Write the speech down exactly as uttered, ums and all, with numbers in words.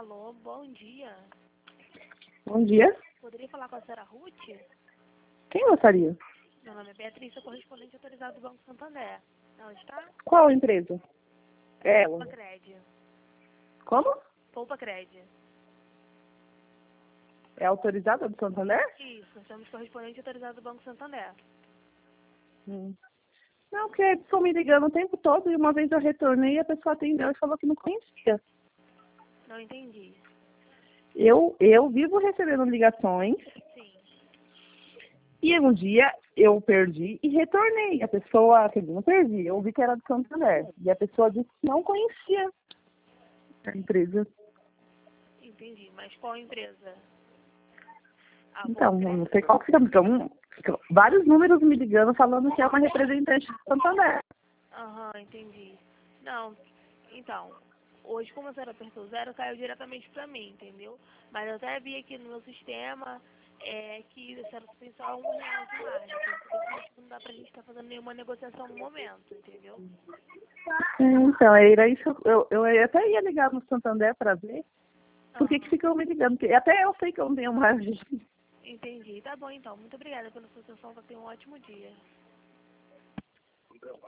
Alô, bom dia. Bom dia. Poderia falar com a senhora Ruth? Quem gostaria? Meu nome é Beatriz, sou correspondente autorizado do Banco Santander. Ela está? Qual empresa? É ela. Poupa Cred. Como? Poupa Cred. É autorizada do Santander? Isso, nós somos correspondente autorizado do Banco Santander. Hum. Não, porque a pessoa me ligando o tempo todo e uma vez eu retornei e a pessoa atendeu e falou que não conhecia. Não entendi. Eu, eu vivo recebendo ligações Sim. e um dia eu perdi e retornei. A pessoa, quer dizer, não perdi, eu vi que era do Santander. E a pessoa disse que não conhecia a empresa. Entendi. Mas qual empresa? A Então, Poupa eu Cred? não sei qual que fica, porque um, fica vários números me ligando falando que é uma representante do Santander. Aham, entendi. Não, então, hoje como a senhora apertou zero, caiu diretamente pra mim, entendeu? Mas eu até vi aqui no meu sistema é, que a senhora tem só um real de margem. Então, por esse motivo não dá pra gente estar fazendo nenhuma negociação no momento, entendeu? É, então, era isso. Eu, eu, eu até ia ligar no Santander para ver por que que Aham, ficam me ligando. Porque até eu sei que eu não tenho margem. entendi. Tá bom, então. Muito obrigada pela sua atenção. Tenha um ótimo dia.